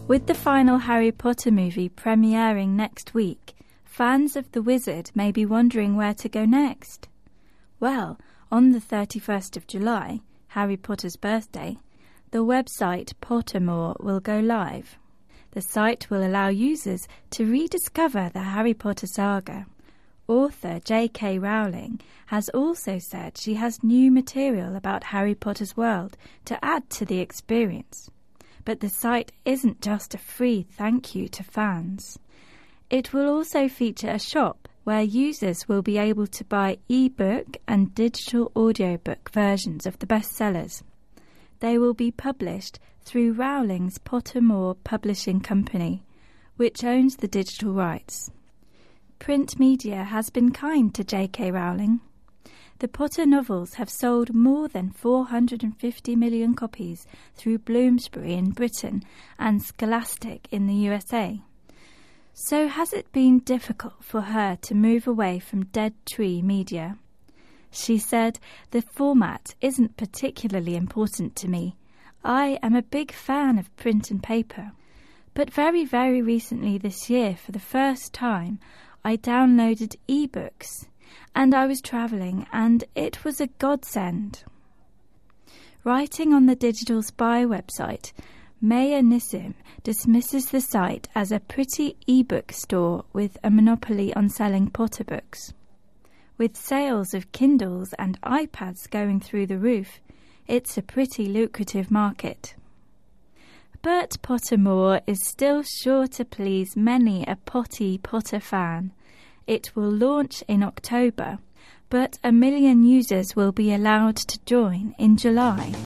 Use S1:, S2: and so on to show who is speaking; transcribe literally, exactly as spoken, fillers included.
S1: With the final Harry Potter movie premiering next week, fans of The Wizard may be wondering where to go next. Well, on the thirty-first of July, Harry Potter's birthday, the website Pottermore will go live. The site will allow users to rediscover the Harry Potter saga. Author J K Rowling has also said she has new material about Harry Potter's world to add to the experience. But the site isn't just a free thank you to fans. It will also feature a shop where users will be able to buy e-book and digital audiobook versions of the bestsellers. They will be published through Rowling's Pottermore Publishing Company, which owns the digital rights. Print media has been kind to J K Rowling. The Potter novels have sold more than four hundred fifty million copies through Bloomsbury in Britain and Scholastic in the U S A. So has it been difficult for her to move away from Dead Tree Media? She said, "The format isn't particularly important to me. I am a big fan of print and paper. But very, very recently this year, for the first time, I downloaded e-books. And I was travelling, and it was a godsend." Writing on the Digital Spy website, Maya Nissim dismisses the site as a pretty e-book store with a monopoly on selling Potter books. With sales of Kindles and iPads going through the roof, it's a pretty lucrative market. But Pottermore is still sure to please many a potty Potter fan. It will launch in October, but a million users will be allowed to join in July.